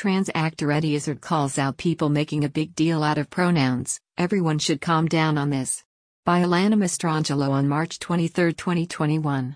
Trans actor Eddie Izzard calls out people making a big deal out of pronouns. Everyone should calm down on this. By Alana Mastrangelo on March 23, 2021.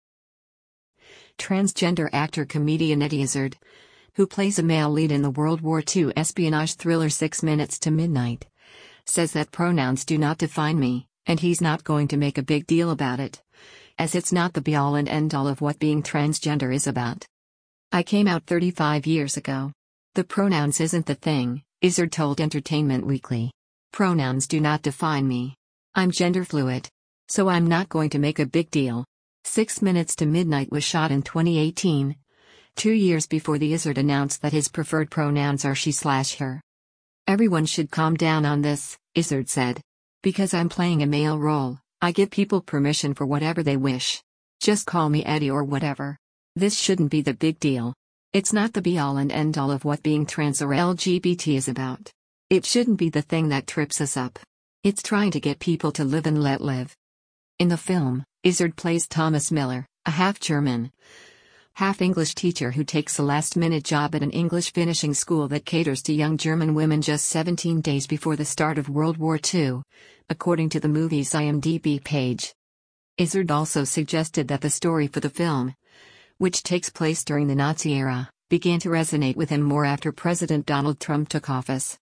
Transgender actor-comedian Eddie Izzard, who plays a male lead in the World War II espionage thriller 6 Minutes to Midnight, says that pronouns do not define me, and he's not going to make a big deal about it, as it's not the be-all and end-all of what being transgender is about. I came out 35 years ago. The pronouns isn't the thing, Izzard told Entertainment Weekly. Pronouns do not define me. I'm gender fluid. So I'm not going to make a big deal. 6 Minutes to Midnight was shot in 2018, 2 years before the Izzard announced that his preferred pronouns are she/her. Everyone should calm down on this, Izzard said. Because I'm playing a male role, I give people permission for whatever they wish. Just call me Eddie or whatever. This shouldn't be the big deal. It's not the be-all and end-all of what being trans or LGBT is about. It shouldn't be the thing that trips us up. It's trying to get people to live and let live. In the film, Izzard plays Thomas Miller, a half-German, half-English teacher who takes a last-minute job at an English finishing school that caters to young German women just 17 days before the start of World War II, according to the movie's IMDb page. Izzard also suggested that the story for the film, which takes place during the Nazi era, began to resonate with him more after President Donald Trump took office.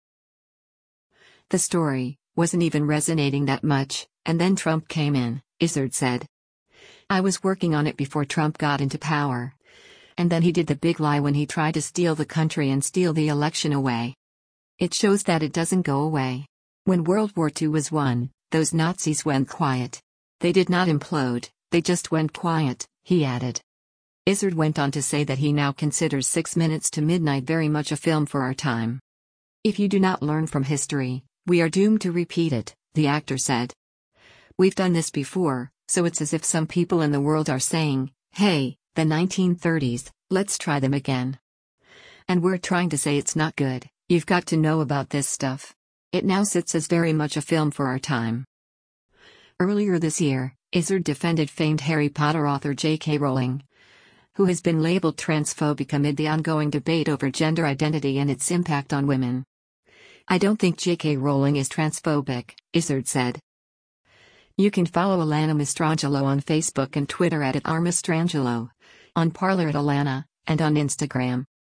The story wasn't even resonating that much, and then Trump came in, Izzard said. I was working on it before Trump got into power. And then he did the big lie when he tried to steal the country and steal the election away. It shows that it doesn't go away. When World War II was won, those Nazis went quiet. They did not implode, they just went quiet, he added. Izzard went on to say that he now considers 6 Minutes to Midnight very much a film for our time. If you do not learn from history, we are doomed to repeat it, the actor said. We've done this before, so it's as if some people in the world are saying, hey, the 1930s, let's try them again. And we're trying to say it's not good, you've got to know about this stuff. It now sits as very much a film for our time. Earlier this year, Izzard defended famed Harry Potter author J.K. Rowling, who has been labeled transphobic amid the ongoing debate over gender identity and its impact on women. I don't think J.K. Rowling is transphobic, Izzard said. You can follow Alana Mastrangelo on Facebook and Twitter @Mastrangelo, on Parler @Alana, and on Instagram.